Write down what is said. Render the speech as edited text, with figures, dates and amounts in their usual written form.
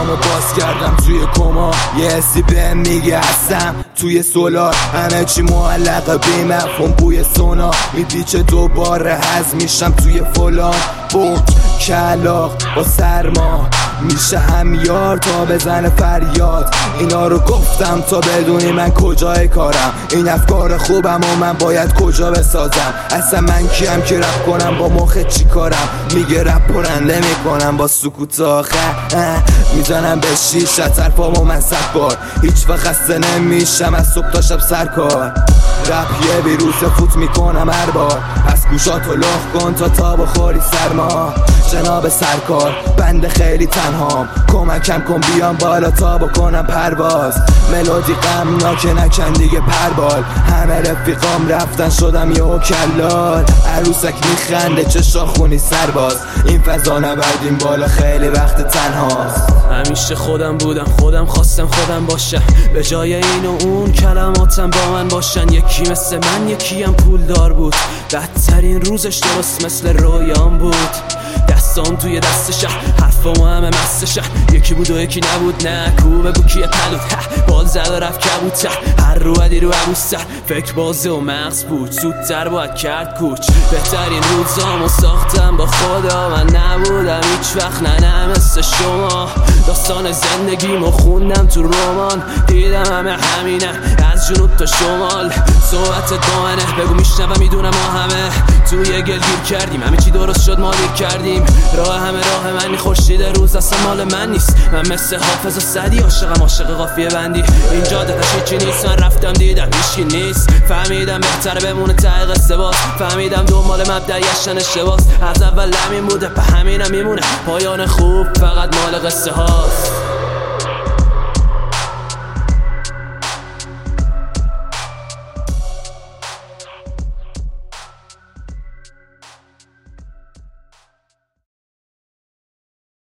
چشامو باز کردم توی کما، یه حسی بهم میگه هستم توی سولار، همه چی معلقه بی‌مفهوم بوی سونا، میپیچه دوباره هضم میشم توی فلان، بوم کلاق با سرما میشه همیار تا بزنه فریاد. اینا رو گفتم تا بدونی من کجای کارم، این افکار خوبم و من باید کجا بسازم. اصلا من کیم که رپ کنم، با مخ چی کارم؟ میگه رپ پرنده میکنم با سکوت آخر، میزنم به شیشه طرفامو من 100 بار، هیچ وقت خسته نمیشم از صبح تا شب سرکار. رپ یه ویروس فوت میکنم هر بار، پس گوشاتو لخ کن تا بخوری سرما. جناب سرکار بنده خیلی تنهام، کمکم کن بیام بالا تا بکنم پرواز. ملودی غمناک نکن دیگه پربال، همه رفیقام رفتن شدم یهو کلال. عروسک میخنده چشا خونی سرباز، این فضا نبردیم بالا خیلی وقت تنهاست. همیشه خودم بودم، خودم خواستم خودم باشم، به جای این و اون کلماتم با من باشن. یکی مثل من یکی هم پولدار بود، بدترین روزش درست مثل رویان بود. دستام توی دست شهر، حرفامو همه مست شهر، یکی بود و یکی نبود، نه کو بگو کیه پلود، بال زد و رفت کبوتر، هر رو بدی رو عبوستر، فکر بازه و مغز بود، زودتر باید کرد کوچ. بهترین روزامو ساختم با خدا، من نبودم هیچ وقت نه مثل شما. داستان زندگیمو خوندم تو رمان، دیدم همه همینه از جنوب تا شمال. صحبت دامنه بگو میشنوم میدونم ما همه توی گل گیر کردیم، همه چی درست شد ما دیر کردیم. راه همه راه منی، خورشید روز اصلا مال من نیست، من مثل حافظ و سعدی عاشقم عاشق قافیه بندی. این جاده تاش هیچی نیست، من رفتم دیدم هیچکی نیست، فهمیدم بهتره بمونه ته قصه باز، فهمیدم دنبال مبدأ گشتن اشتباس، از اول همین بوده په همینم میمونه، پایان خوب فقط مال قصه هاست.